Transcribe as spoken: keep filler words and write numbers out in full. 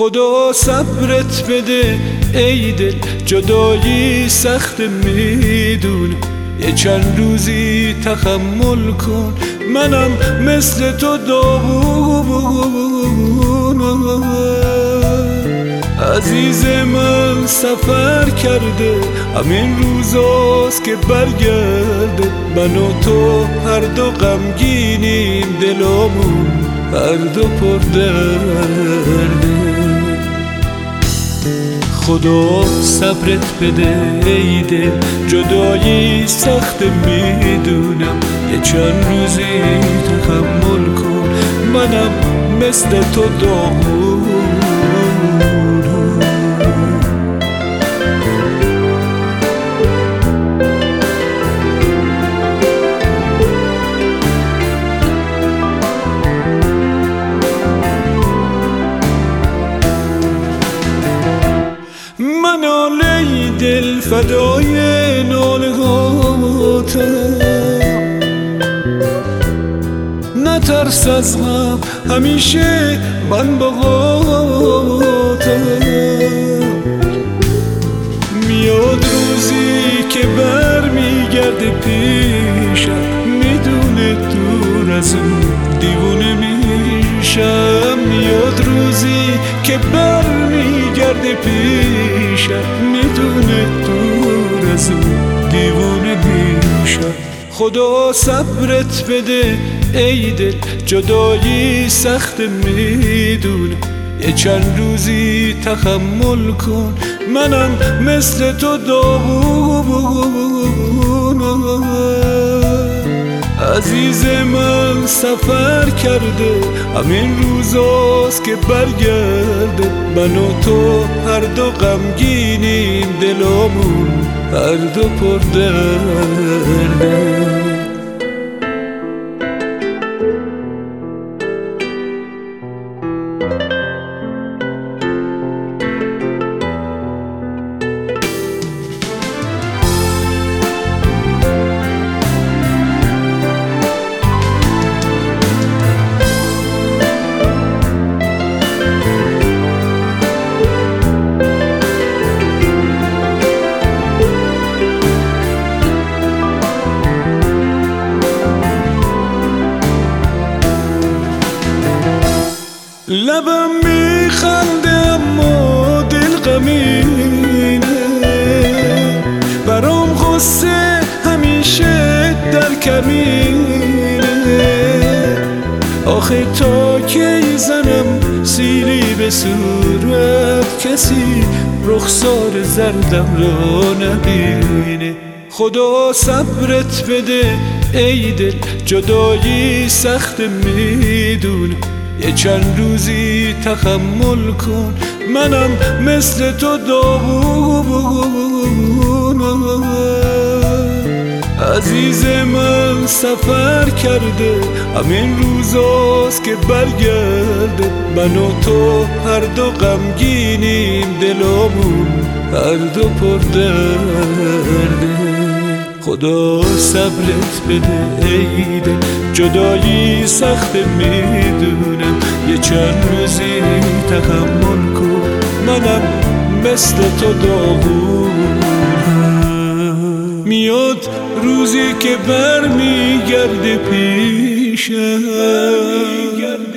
خدا صبرت بده ای دل، جدایی سخت میدونم، یه چند روزی تحمل کن، منم مثل تو داغونم. عزیز من سفر کرده، همین روزاست که برگرده، من و تو هر دو غمگینیم، دلامون هر دو پر درده. خدا صبرت بده ای دل، جدایی سخت میدونم، یه چند روزی تحمل کن، منم مثل تو داغونم. من ناله دل فدای نالهاتم، نترس از غم همیشه من باهاتم. میاد روزی که بر میگرده پیشم، میدونه دور از اون دیوونه میشم. میاد روزی که بر میگرده پیشم، میدونه دور از اون دیوونه میشم. خدا صبرت بده ای دل، جدایی سخت میدونم، یه چند روزی تحمل کن، منم مثل تو داغونم. عزیز من سفر کرده، همین روزاست که برگرده، من و تو هر دو غمگینیم، دلامون هر دو پر درده. لبم میخنده اما دل غمینه، برام غصه همیشه در کمینه. آخه تا کی زنم سیلی به صورت، کسی رخسار زردم را نبینه. خدا صبرت بده ای دل، جدایی سخت میدونم، یه چند روزی تحمل کن، منم مثل تو داغونم. عزیز من سفر کرده، همین روزاست که برگرده، من و تو هر دو غمگینیم، دلامون هر دو پر درده. خدا صبرت بده ای دل، جدایی سخت میدونم، یه چند روزی تحمل کن، منم مثل تو داغونم. میاد روزی که بر میگرده پیشم،